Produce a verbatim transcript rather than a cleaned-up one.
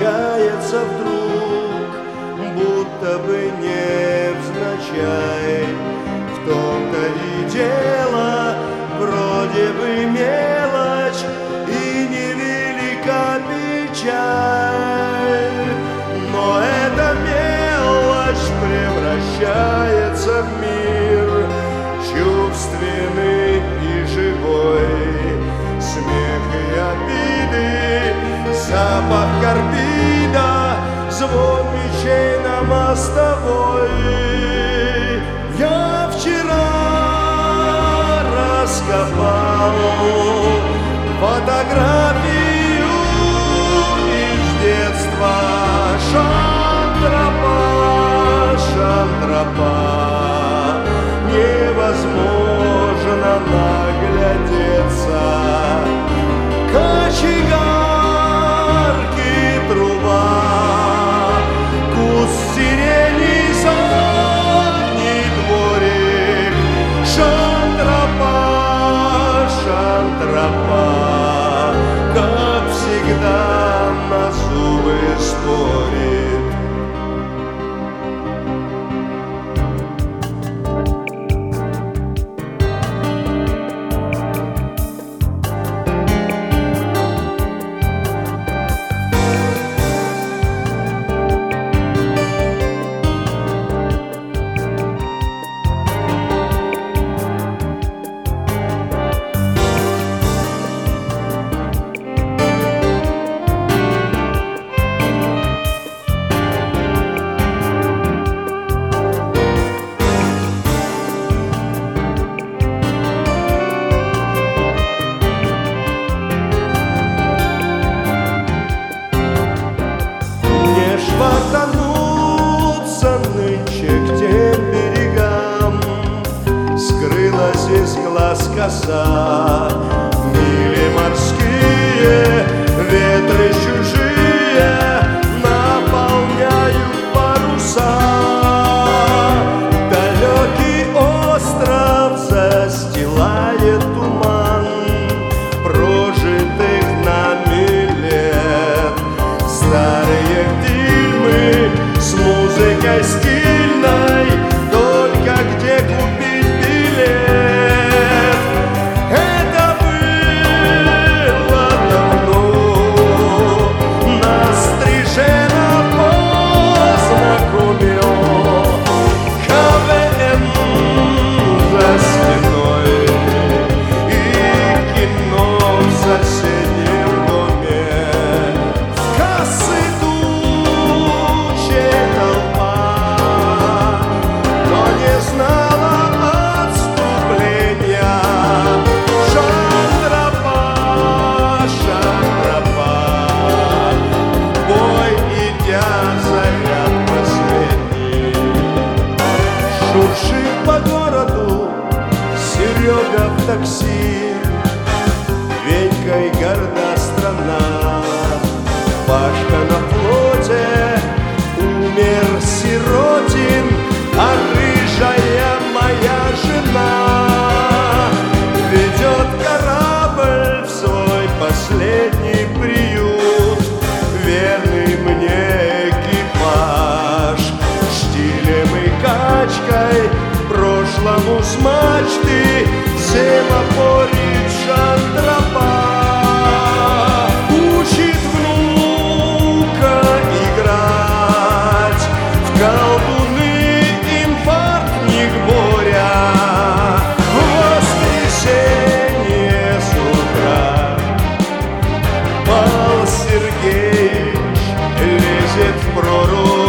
случается вдруг, будто бы невзначай. В том-то и дело, вроде бы мелочь, и невелика печаль. Но эта мелочь превращается в мир чувственный и живой. Смех и обиды, запах карбида, звон мечей на мостовой. Я вчера раскопал фотографию из детства. Шантропа, шантропа, невозможно наглядеться. Кочегарки, труба, куст сирени, задний дворик. Шантропа, шантропа, как всегда на зубы спорит. Потонуться нынче к тем берегам, скрылась из глаз коса. Мили морские, ветры чужие наполняют паруса. Далекий остров застилает туман прожитых нами лет. Старые с музыкой стильной, только где купить билет. Это было давно, нас Стрижена познакомил. КВН за стеной и кино в соседнем доме. В кассы шуршит по городу Серега в такси. Венькой горда страна, Пашка на флоте умер сиротин, а рыжая моя жена ведет корабль в свой последний приют. Верный мне экипаж, штилем и качкой прошлому с мачты семафорит шантропа. Учит внука играть в колдуны, инфарктник Боря. В воскресенье с утра Павел Сергеевич лезет в прорубь.